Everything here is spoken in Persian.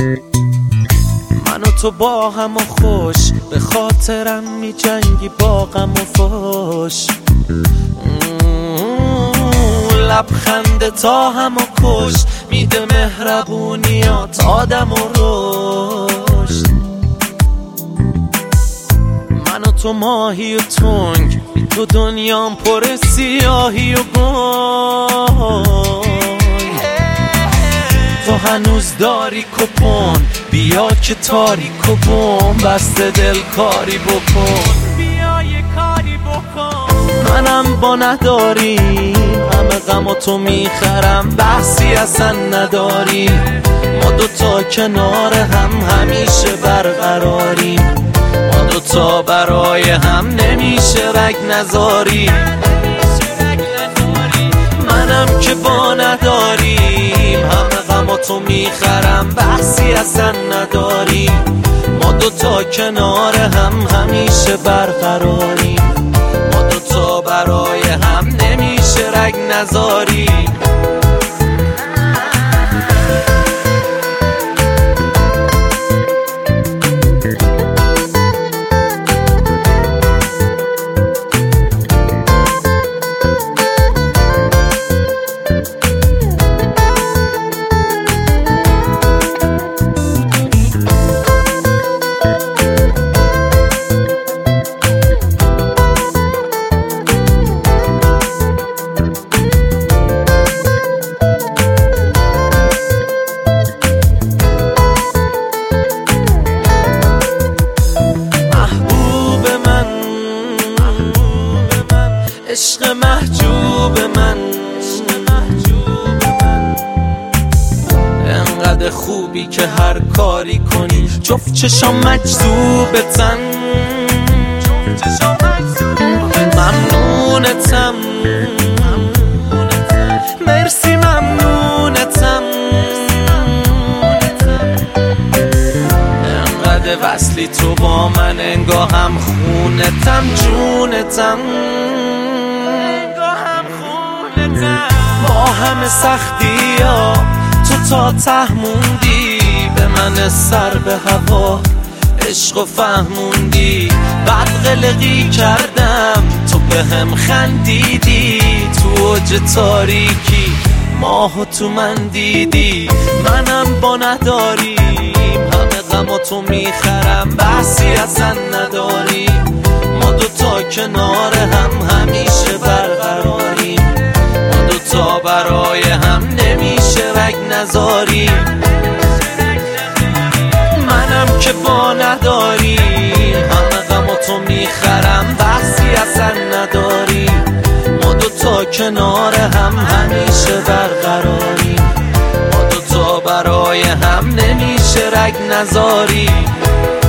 من و تو با هم و خوش، به خاطرم می جنگی با غم و فوش. لبخند تا هم و کش، میده مهربونیات آدم و رشد. من و تو ماهی و تنگ، تو دنیام پر سیاهی و گنگ. تو هنوز داری کپون، بیا که تاریک و بوم بسته دل کاری بکن. بیا یه کاری بکن. منم با نداریم، همه غم و تو میخرم، بحثی اصلا نداریم. ما دوتا کنار هم همیشه برقراریم، ما دوتا برای هم نمیشه رگ نذاریم. منم که با نداریم، همه غم و تو میخرم، بحثی اصلا نداریم. ما دوتا کنار هم همیشه برقراریم، ما دوتا برای هم نمیشه رگ نذاریم. عشق محجوب من، انقدر خوبی که هر کاری کنی جفت چشام مجذوبتن. ممنونتم، مرسی ممنونتم. انقدر وصلی تو با من، انگاهم خونتم جونتم. با همه سختی ها تو تا ته موندی، به من سر به هوا عشق و فهموندی. بعد قلقی کردم تو به هم خندیدی، تو اوج تاریکی ماهو تو من دیدی. منم با نداریم، همه غم و تو میخرم، بحثی اصلا نداریم. ما دوتا کنار هم همیشه برقراریم، ما دوتا برای هم نمیشه رگ نذاریم. منم که با نداریم، همه غم و تو میخرم، بحثی اصلا نداریم. ما دوتا کنار هم همیشه برقراریم، ما دوتا برای هم نمیشه رگ نذاریم.